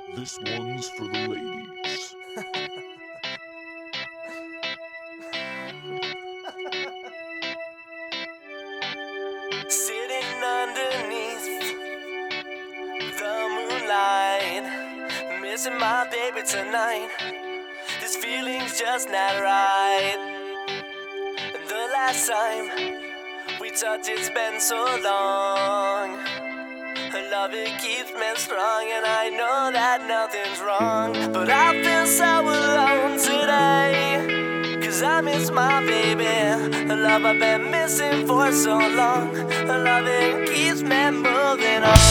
This one's for the ladies. Sitting underneath the moonlight, missing my baby tonight. This feeling's just not right. The last time we touched, it's been so long. Love, it keeps me strong, and I know that nothing's wrong. But I feel so alone today, 'cause I miss my baby. A love I've been missing for so long. A love, it keeps me moving on.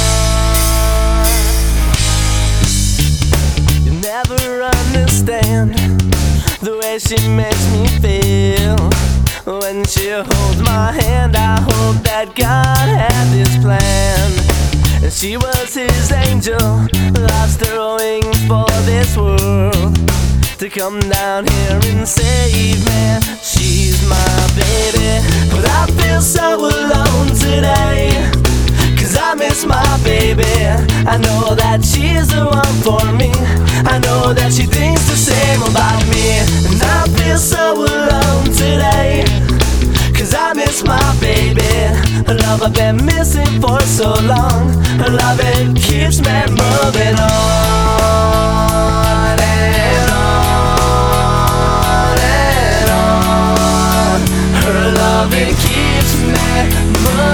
You never understand the way she makes me feel. When she holds my hand, I hope that God had this plan. And she was his angel, lost her wings for this world, to come down here and save me. She's my baby, but I feel so alone today, 'cause I miss my baby. I know that she's the one for me. I know that she thinks the same about me. And I feel so alone today, 'cause I miss my baby. A love I've been missing for so long. A love, it keeps me moving on and on and on. Her love, it keeps me moving on.